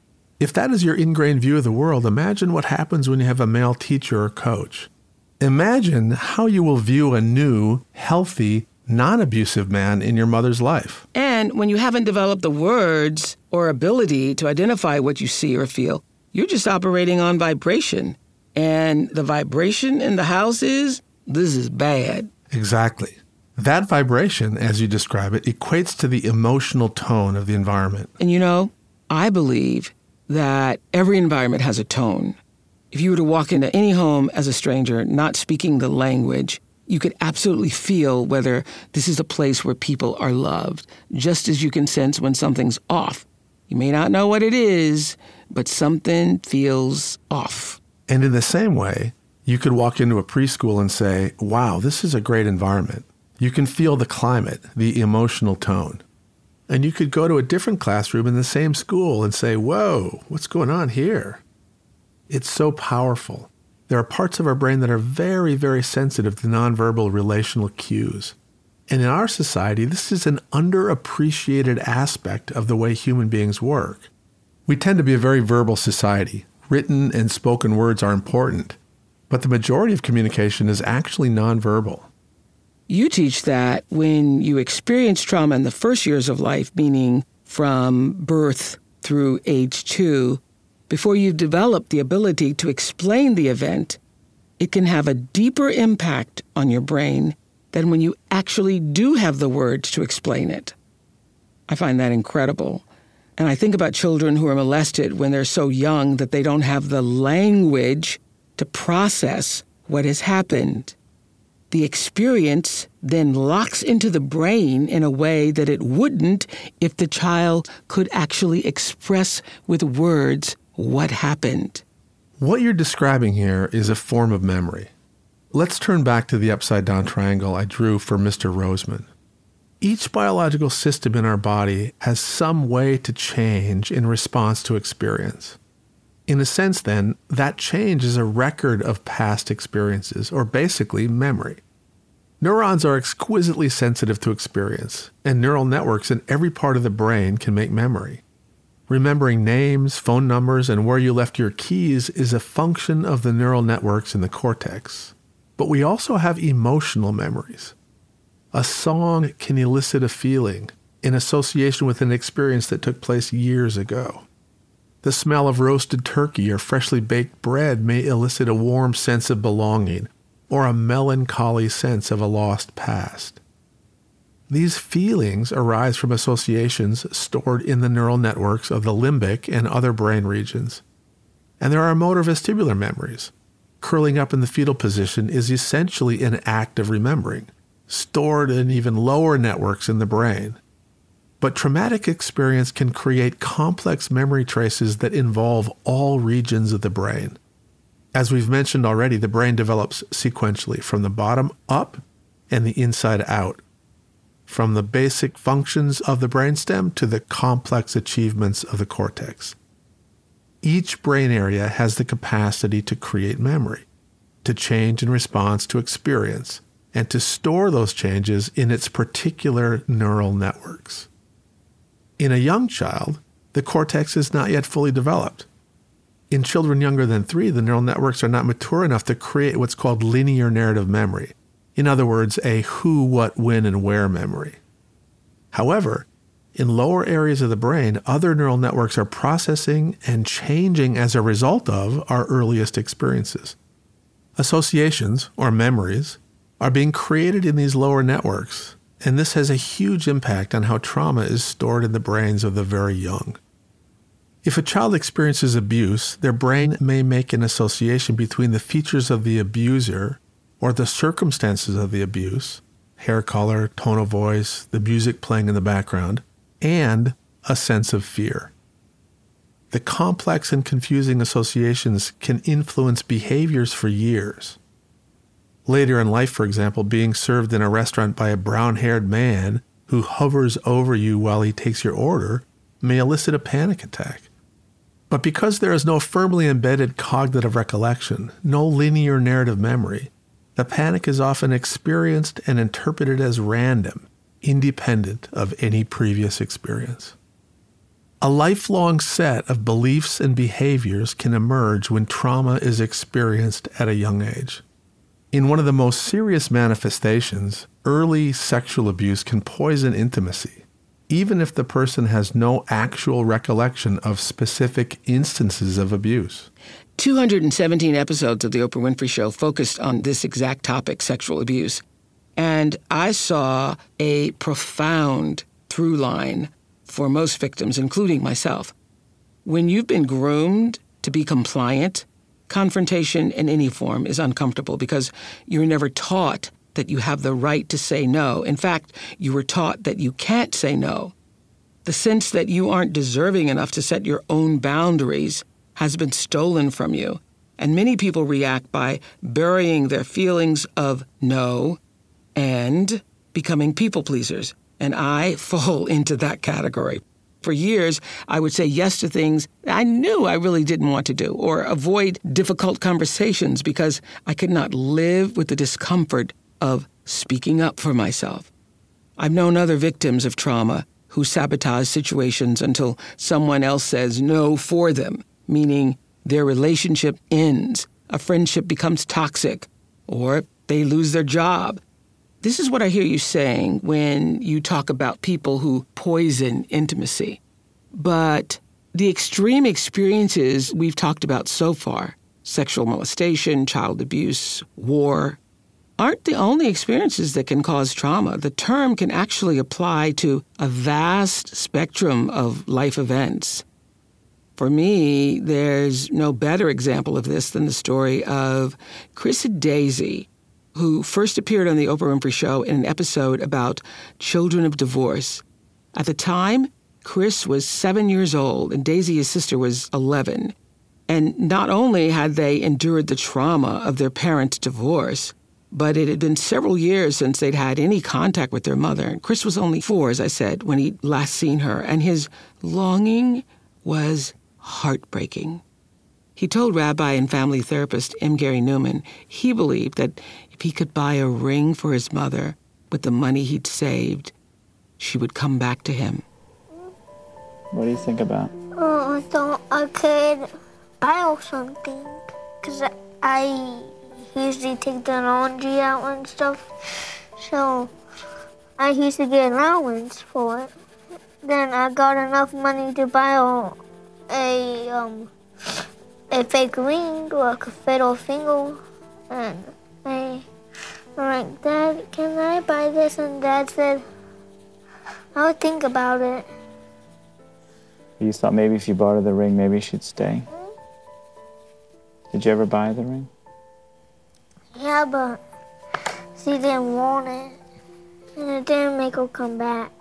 If that is your ingrained view of the world, imagine what happens when you have a male teacher or coach. Imagine how you will view a new, healthy, non-abusive man in your mother's life. And when you haven't developed the words or ability to identify what you see or feel, you're just operating on vibration. And the vibration in the house is, this is bad. Exactly. That vibration, as you describe it, equates to the emotional tone of the environment. And you know, I believe that every environment has a tone. If you were to walk into any home as a stranger, not speaking the language, you could absolutely feel whether this is a place where people are loved, just as you can sense when something's off. You may not know what it is, but something feels off. And in the same way, you could walk into a preschool and say, wow, this is a great environment. You can feel the climate, the emotional tone. And you could go to a different classroom in the same school and say, whoa, what's going on here? It's so powerful. There are parts of our brain that are very, very sensitive to nonverbal relational cues. And in our society, this is an underappreciated aspect of the way human beings work. We tend to be a very verbal society. Written and spoken words are important, but the majority of communication is actually nonverbal. You teach that when you experience trauma in the first years of life, meaning from birth through age two, before you've developed the ability to explain the event, it can have a deeper impact on your brain than when you actually do have the words to explain it. I find that incredible. And I think about children who are molested when they're so young that they don't have the language to process what has happened. The experience then locks into the brain in a way that it wouldn't if the child could actually express with words what happened. What you're describing here is a form of memory. Let's turn back to the upside-down triangle I drew for Mister Roseman. Each biological system in our body has some way to change in response to experience. In a sense, then, that change is a record of past experiences, or basically memory. Neurons are exquisitely sensitive to experience, and neural networks in every part of the brain can make memory. Remembering names, phone numbers, and where you left your keys is a function of the neural networks in the cortex. But we also have emotional memories. A song can elicit a feeling in association with an experience that took place years ago. The smell of roasted turkey or freshly baked bread may elicit a warm sense of belonging or a melancholy sense of a lost past. These feelings arise from associations stored in the neural networks of the limbic and other brain regions. And there are motor vestibular memories. Curling up in the fetal position is essentially an act of remembering, stored in even lower networks in the brain. But traumatic experience can create complex memory traces that involve all regions of the brain. As we've mentioned already, the brain develops sequentially from the bottom up and the inside out, from the basic functions of the brainstem to the complex achievements of the cortex. Each brain area has the capacity to create memory, to change in response to experience, and to store those changes in its particular neural networks. In a young child, the cortex is not yet fully developed. In children younger than three, the neural networks are not mature enough to create what's called linear narrative memory. In other words, a who, what, when, and where memory. However, in lower areas of the brain, other neural networks are processing and changing as a result of our earliest experiences. Associations, or memories, are being created in these lower networks, and this has a huge impact on how trauma is stored in the brains of the very young. If a child experiences abuse, their brain may make an association between the features of the abuser or the circumstances of the abuse, hair color, tone of voice, the music playing in the background, and a sense of fear. The complex and confusing associations can influence behaviors for years. Later in life, for example, being served in a restaurant by a brown-haired man who hovers over you while he takes your order may elicit a panic attack. But because there is no firmly embedded cognitive recollection, no linear narrative memory, the panic is often experienced and interpreted as random, independent of any previous experience. A lifelong set of beliefs and behaviors can emerge when trauma is experienced at a young age. In one of the most serious manifestations, early sexual abuse can poison intimacy, even if the person has no actual recollection of specific instances of abuse. two hundred seventeen episodes of The Oprah Winfrey Show focused on this exact topic, sexual abuse. And I saw a profound through line for most victims, including myself. When you've been groomed to be compliant, confrontation in any form is uncomfortable because you're never taught that you have the right to say no. In fact, you were taught that you can't say no. The sense that you aren't deserving enough to set your own boundaries has been stolen from you. And many people react by burying their feelings of no and becoming people pleasers. And I fall into that category. For years, I would say yes to things I knew I really didn't want to do, or avoid difficult conversations because I could not live with the discomfort of speaking up for myself. I've known other victims of trauma who sabotage situations until someone else says no for them, meaning their relationship ends, a friendship becomes toxic, or they lose their job. This is what I hear you saying when you talk about people who poison intimacy. But the extreme experiences we've talked about so far, sexual molestation, child abuse, war, aren't the only experiences that can cause trauma. The term can actually apply to a vast spectrum of life events. For me, there's no better example of this than the story of Chris and Daisy, who first appeared on The Oprah Winfrey Show in an episode about children of divorce. At the time, Chris was seven years old and Daisy, his sister, was eleven. And not only had they endured the trauma of their parents' divorce, but it had been several years since they'd had any contact with their mother. And Chris was only four, as I said, when he'd last seen her, and his longing was heartbreaking. He told rabbi and family therapist M. Gary Newman he believed that if he could buy a ring for his mother with the money he'd saved, she would come back to him. What do you think about? Oh, I thought I could buy something, because I usually take the laundry out and stuff, so I used to get allowance for it. Then I got enough money to buy a, a, um, a fake ring or a fiddle finger, and I I'm like, Dad, can I buy this? And Dad said, I'll think about it. You thought maybe if you bought her the ring, maybe she'd stay? Did you ever buy the ring? Yeah, but she didn't want it, and it didn't make her come back.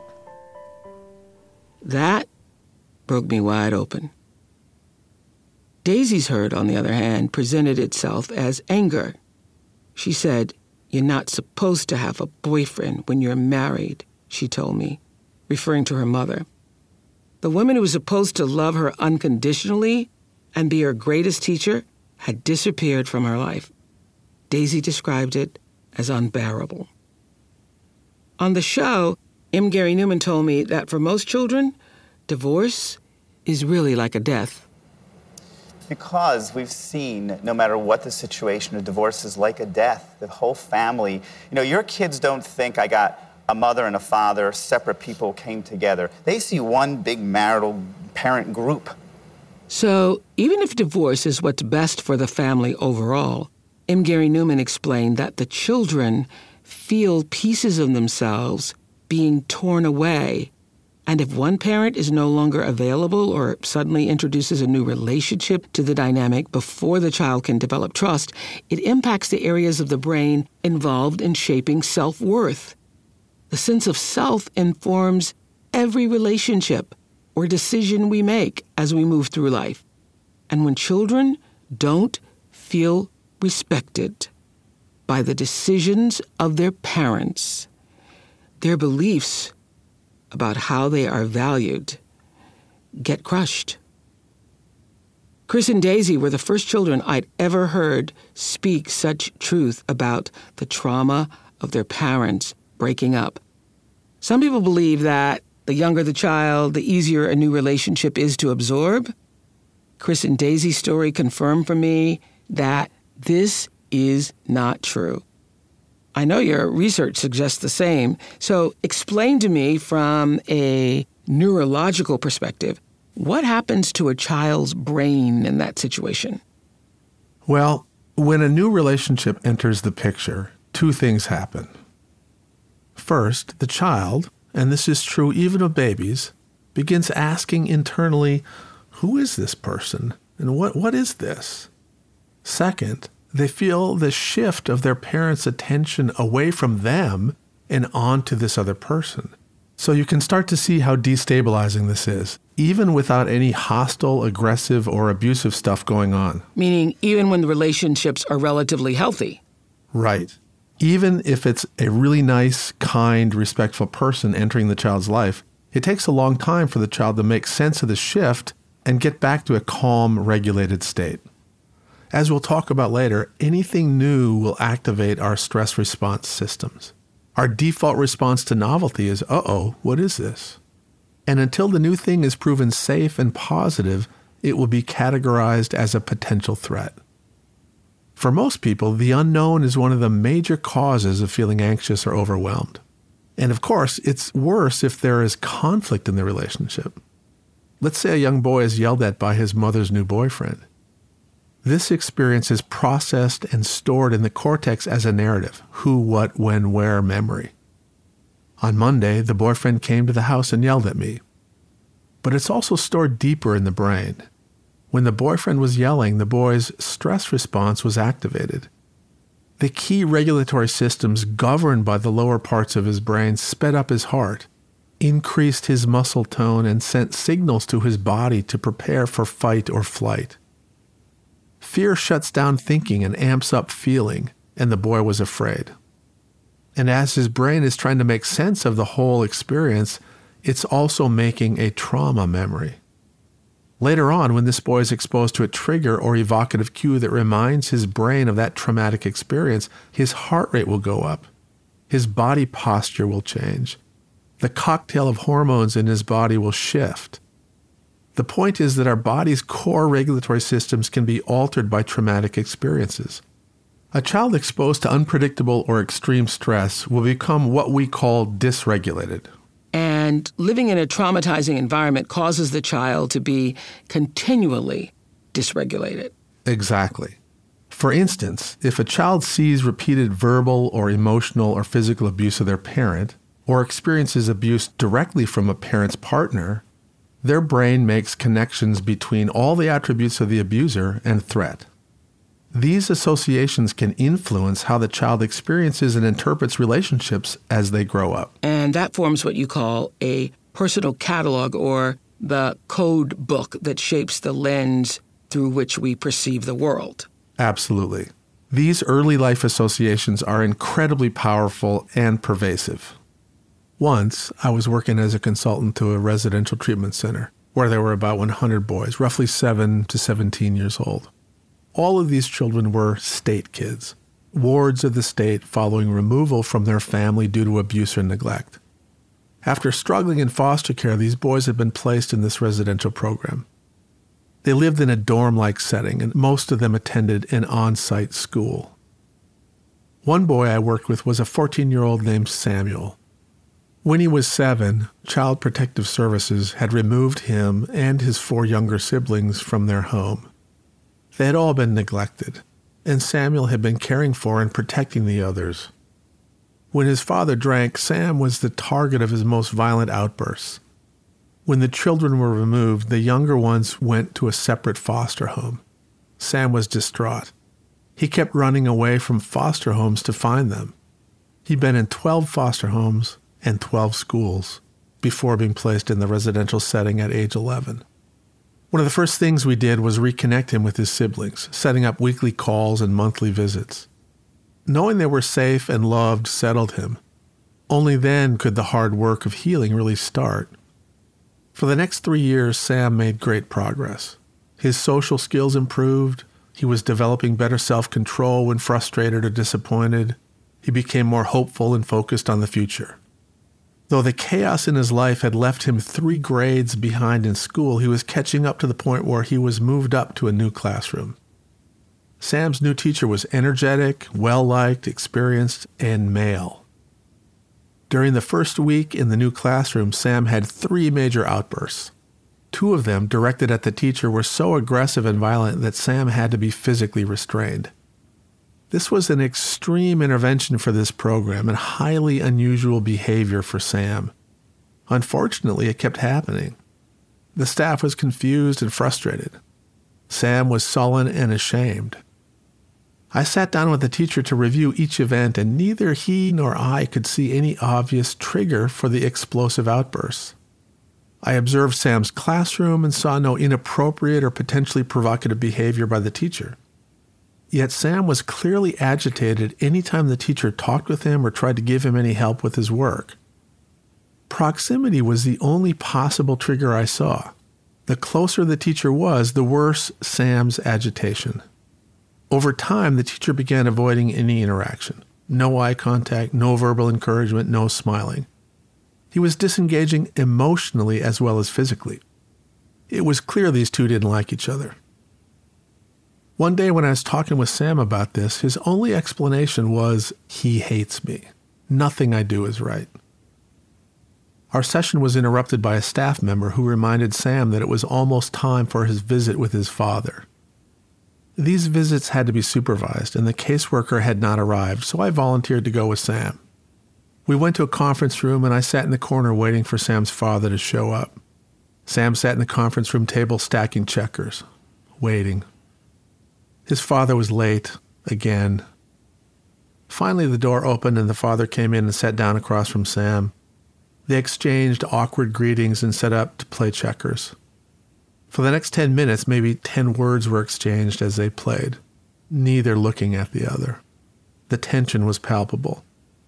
That broke me wide open. Daisy's hurt, on the other hand, presented itself as anger. She said, "You're not supposed to have a boyfriend when you're married," she told me, referring to her mother. The woman who was supposed to love her unconditionally and be her greatest teacher had disappeared from her life. Daisy described it as unbearable. On the show, M. Gary Newman told me that for most children, divorce is really like a death. Because we've seen, no matter what the situation, a divorce is like a death. The whole family, you know, your kids don't think I got a mother and a father, separate people came together. They see one big marital parent group. So even if divorce is what's best for the family overall, M. Gary Newman explained that the children feel pieces of themselves being torn away. And if one parent is no longer available or suddenly introduces a new relationship to the dynamic before the child can develop trust, it impacts the areas of the brain involved in shaping self-worth. The sense of self informs every relationship or decision we make as we move through life. And when children don't feel respected by the decisions of their parents, their beliefs about how they are valued get crushed. Chris and Daisy were the first children I'd ever heard speak such truth about the trauma of their parents breaking up. Some people believe that the younger the child, the easier a new relationship is to absorb. Chris and Daisy's story confirmed for me that this is not true. I know your research suggests the same, so explain to me from a neurological perspective, what happens to a child's brain in that situation? Well, when a new relationship enters the picture, two things happen. First, the child, and this is true even of babies, begins asking internally, who is this person and what what is this? Second, they feel the shift of their parents' attention away from them and onto this other person. So you can start to see how destabilizing this is, even without any hostile, aggressive, or abusive stuff going on. Meaning even when the relationships are relatively healthy. Right. Even if it's a really nice, kind, respectful person entering the child's life, it takes a long time for the child to make sense of the shift and get back to a calm, regulated state. As we'll talk about later, anything new will activate our stress response systems. Our default response to novelty is, uh-oh, what is this? And until the new thing is proven safe and positive, it will be categorized as a potential threat. For most people, the unknown is one of the major causes of feeling anxious or overwhelmed. And of course, it's worse if there is conflict in the relationship. Let's say a young boy is yelled at by his mother's new boyfriend. This experience is processed and stored in the cortex as a narrative, who, what, when, where memory. On Monday, the boyfriend came to the house and yelled at me. But it's also stored deeper in the brain. When the boyfriend was yelling, the boy's stress response was activated. The key regulatory systems governed by the lower parts of his brain sped up his heart, increased his muscle tone, and sent signals to his body to prepare for fight or flight. Fear shuts down thinking and amps up feeling, and the boy was afraid. And as his brain is trying to make sense of the whole experience, it's also making a trauma memory. Later on, when this boy is exposed to a trigger or evocative cue that reminds his brain of that traumatic experience, his heart rate will go up. His body posture will change. The cocktail of hormones in his body will shift. The point is that our body's core regulatory systems can be altered by traumatic experiences. A child exposed to unpredictable or extreme stress will become what we call dysregulated. And living in a traumatizing environment causes the child to be continually dysregulated. Exactly. For instance, if a child sees repeated verbal or emotional or physical abuse of their parent, or experiences abuse directly from a parent's partner, their brain makes connections between all the attributes of the abuser and threat. These associations can influence how the child experiences and interprets relationships as they grow up. And that forms what you call a personal catalog, or the code book that shapes the lens through which we perceive the world. Absolutely. These early life associations are incredibly powerful and pervasive. Once, I was working as a consultant to a residential treatment center where there were about one hundred boys, roughly seven to seventeen years old. All of these children were state kids, wards of the state following removal from their family due to abuse or neglect. After struggling in foster care, these boys had been placed in this residential program. They lived in a dorm-like setting, and most of them attended an on-site school. One boy I worked with was a fourteen-year-old named Samuel. When he was seven, Child Protective Services had removed him and his four younger siblings from their home. They had all been neglected, and Samuel had been caring for and protecting the others. When his father drank, Sam was the target of his most violent outbursts. When the children were removed, the younger ones went to a separate foster home. Sam was distraught. He kept running away from foster homes to find them. He'd been in twelve foster homes and twelve schools before being placed in the residential setting at age eleven. One of the first things we did was reconnect him with his siblings, setting up weekly calls and monthly visits. Knowing they were safe and loved settled him. Only then could the hard work of healing really start. For the next three years, Sam made great progress. His social skills improved. He was developing better self-control when frustrated or disappointed. He became more hopeful and focused on the future. Though the chaos in his life had left him three grades behind in school, he was catching up to the point where he was moved up to a new classroom. Sam's new teacher was energetic, well-liked, experienced, and male. During the first week in the new classroom, Sam had three major outbursts. Two of them, directed at the teacher, were so aggressive and violent that Sam had to be physically restrained. This was an extreme intervention for this program and highly unusual behavior for Sam. Unfortunately, it kept happening. The staff was confused and frustrated. Sam was sullen and ashamed. I sat down with the teacher to review each event, and neither he nor I could see any obvious trigger for the explosive outbursts. I observed Sam's classroom and saw no inappropriate or potentially provocative behavior by the teacher. Yet Sam was clearly agitated any time the teacher talked with him or tried to give him any help with his work. Proximity was the only possible trigger I saw. The closer the teacher was, the worse Sam's agitation. Over time, the teacher began avoiding any interaction. No eye contact, no verbal encouragement, no smiling. He was disengaging emotionally as well as physically. It was clear these two didn't like each other. One day when I was talking with Sam about this, his only explanation was, he hates me. Nothing I do is right. Our session was interrupted by a staff member who reminded Sam that it was almost time for his visit with his father. These visits had to be supervised, and the caseworker had not arrived, so I volunteered to go with Sam. We went to a conference room, and I sat in the corner waiting for Sam's father to show up. Sam sat in the conference room table stacking checkers, waiting. His father was late, again. Finally, the door opened and the father came in and sat down across from Sam. They exchanged awkward greetings and set up to play checkers. For the next ten minutes, maybe ten words were exchanged as they played, neither looking at the other. The tension was palpable.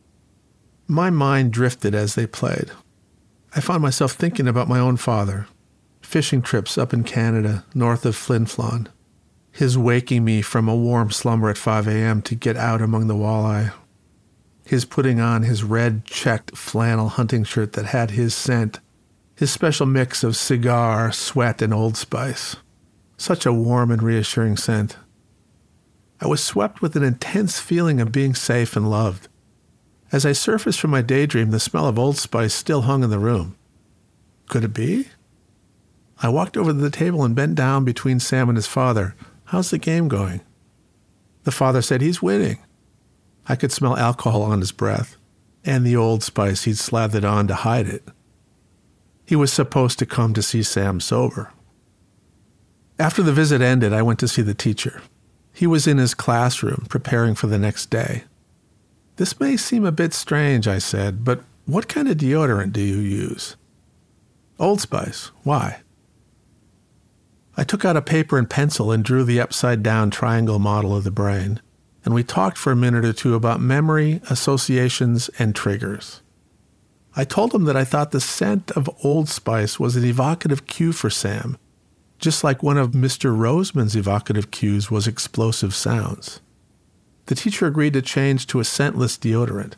My mind drifted as they played. I found myself thinking about my own father, fishing trips up in Canada, north of Flin Flon, his waking me from a warm slumber at five a.m. to get out among the walleye, his putting on his red checked flannel hunting shirt that had his scent, his special mix of cigar, sweat, and Old Spice. Such a warm and reassuring scent. I was swept with an intense feeling of being safe and loved. As I surfaced from my daydream, the smell of Old Spice still hung in the room. Could it be? I walked over to the table and bent down between Sam and his father. How's the game going? The father said he's winning. I could smell alcohol on his breath, and the Old Spice he'd slathered on to hide it. He was supposed to come to see Sam sober. After the visit ended, I went to see the teacher. He was in his classroom, preparing for the next day. This may seem a bit strange, I said, but what kind of deodorant do you use? Old Spice. Why? I took out a paper and pencil and drew the upside-down triangle model of the brain, and we talked for a minute or two about memory, associations, and triggers. I told him that I thought the scent of Old Spice was an evocative cue for Sam, just like one of Mister Roseman's evocative cues was explosive sounds. The teacher agreed to change to a scentless deodorant.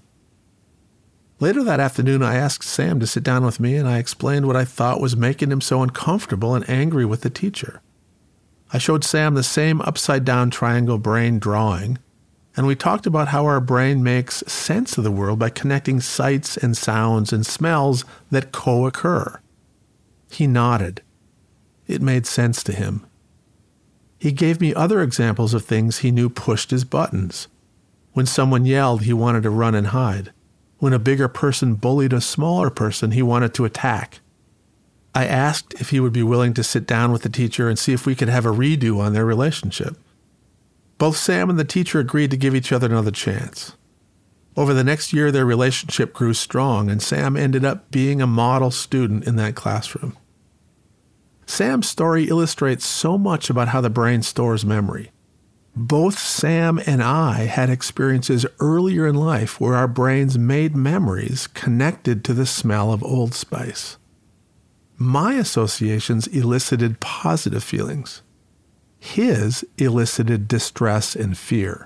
Later that afternoon, I asked Sam to sit down with me, and I explained what I thought was making him so uncomfortable and angry with the teacher. I showed Sam the same upside-down triangle brain drawing, and we talked about how our brain makes sense of the world by connecting sights and sounds and smells that co-occur. He nodded. It made sense to him. He gave me other examples of things he knew pushed his buttons. When someone yelled, he wanted to run and hide. When a bigger person bullied a smaller person, he wanted to attack. I asked if he would be willing to sit down with the teacher and see if we could have a redo on their relationship. Both Sam and the teacher agreed to give each other another chance. Over the next year, their relationship grew strong, and Sam ended up being a model student in that classroom. Sam's story illustrates so much about how the brain stores memory. Both Sam and I had experiences earlier in life where our brains made memories connected to the smell of Old Spice. My associations elicited positive feelings. His elicited distress and fear.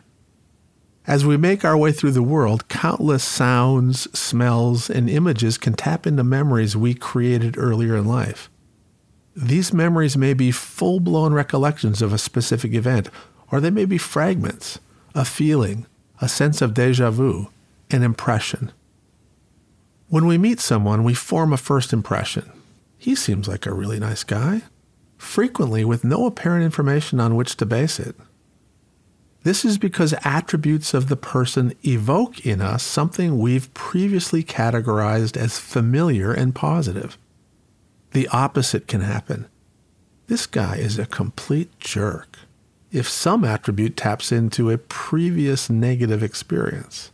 As we make our way through the world, countless sounds, smells, and images can tap into memories we created earlier in life. These memories may be full-blown recollections of a specific event, or they may be fragments, a feeling, a sense of déjà vu, an impression. When we meet someone, we form a first impression. He seems like a really nice guy, frequently with no apparent information on which to base it. This is because attributes of the person evoke in us something we've previously categorized as familiar and positive. The opposite can happen. This guy is a complete jerk, if some attribute taps into a previous negative experience.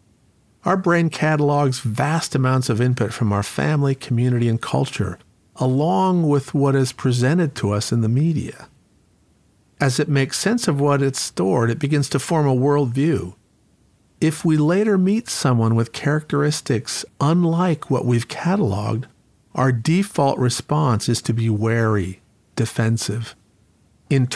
Our brain catalogs vast amounts of input from our family, community, and culture, along with what is presented to us in the media. As it makes sense of what it's stored, it begins to form a worldview. If we later meet someone with characteristics unlike what we've cataloged, our default response is to be wary, defensive. Internally,